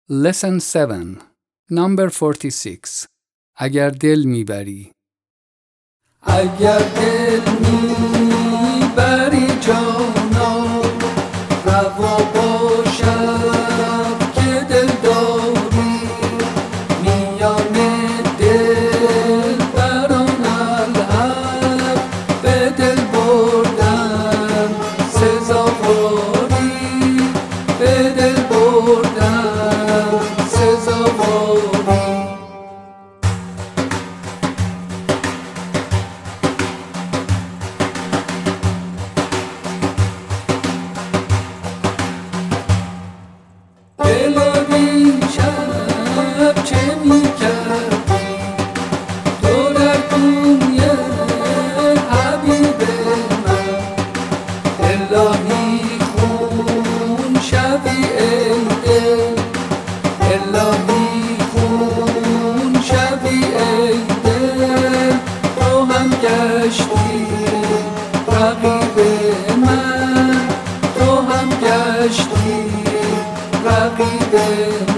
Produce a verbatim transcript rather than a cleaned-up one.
Lesson seven Number forty-six اگر دل میبری اگر دل میبری جانا روا باشد که دل داری میان دل بران الحق به دل بردن سزاواری به دل بردن سزاواری دلاری شب چه میکردی تو در کوی حبیب من الهی خون شوی ای دل الهی خون شوی ای دل تو هم گشتی رقیب من تو هم گشتی رقیب